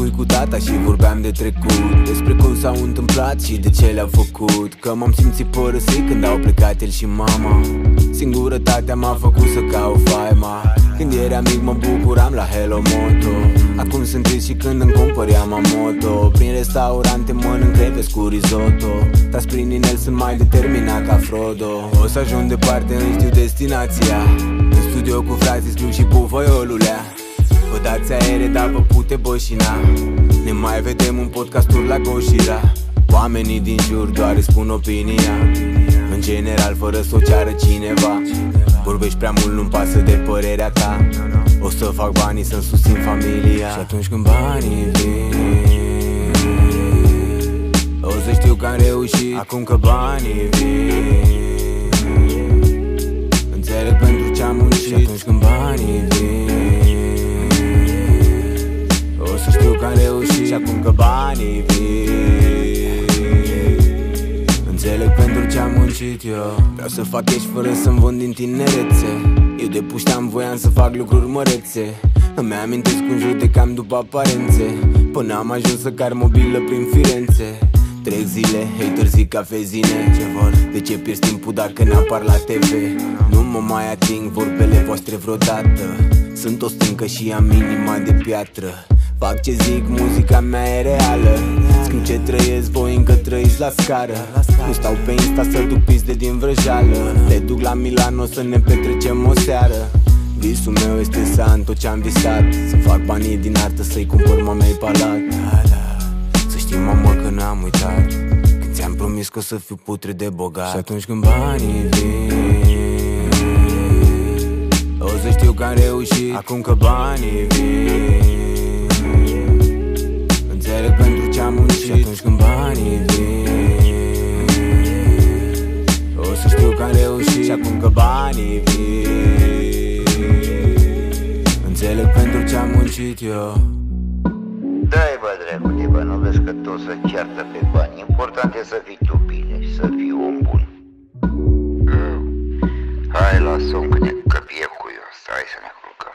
fui cu tata și vorbeam de trecut, despre cum s-au întâmplat și de ce le-au făcut. Că m-am simțit părăsit când au plecat el și mama. Singurătatea m-a făcut să caut faima. Când eram mic mă bucuram la Hello Moto. Acum sunt trist și când îmi cumpăr Yamamoto. Prin restaurante mănânc creveți cu risotto. Dar prin inel sunt mai determinat ca Frodo. O să ajung departe, îmi știu destinația. În studio cu frații scriu și buvoiolulea. Vă dați aere, dar vă pute boșina. Ne mai vedem în podcasturi la Goșira. Oamenii din jur doar îți spun opinia. În general fără să o ceară cineva. Vorbești prea mult, nu-mi pasă de părerea ta. O să fac banii să-mi susțin familia. Și atunci când banii vin, o să știu că am reușit. Acum că banii vin, înțeleg pentru ce-am muncit. Și atunci când banii vin, o să știu că am reușit. Și acum că banii vin, înțeleg pentru ce-am muncit eu. Vreau să fac cash fără să-mi vând din tinerețe. Eu de pușteam voiam să fac lucruri mărețe. Îmi amintesc un judecam după aparențe, până am ajuns să car mobilă prin Firenze. Trec zile, hater zic cafezine. Ce vor? De ce pierzi timpul dacă n-apar la TV? Nu mă mai ating vorbele voastre vreodată. Sunt o stâncă și am inima de piatră. Fac ce zic, muzica mea e reală. Scriu ce trăiesc, voi încă trăiți la scară. Nu stau pe Insta să duc pizde din vrăjeală. Le duc la Milano să ne petrecem o seară. Visul meu este să am tot ce-am visat. Să fac banii din artă, să-i cumpăr mamei palat. Să știi, mamă, că n-am uitat când ți-am promis că o să fiu putre de bogat. Și atunci când banii vin, o să știu că am reușit. Acum că banii vin, înțeleg pentru ce-am muncit. Și atunci când banii vin, o să știu că am reușit. Și acum că banii vin, înțeleg pentru ce-am muncit eu. Dai bă dragule, bă, nu vezi că toți se ceartă pe bani. Important e să fii tu bine și să fii om bun. Hai, lasă-o că ne căpie cu eu, hai să ne culcăm.